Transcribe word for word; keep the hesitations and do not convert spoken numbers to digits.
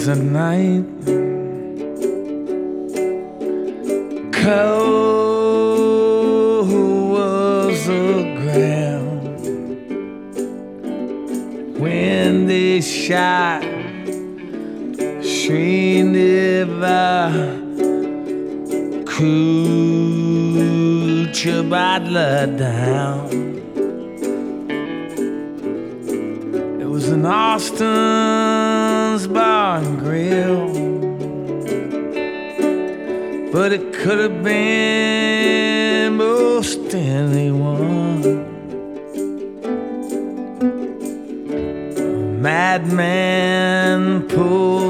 was a night cold was the ground when they shot Srinivas Kuchibadla down. It was in Austin's Bar and Grill, but it could have been most anyone. A madman pulled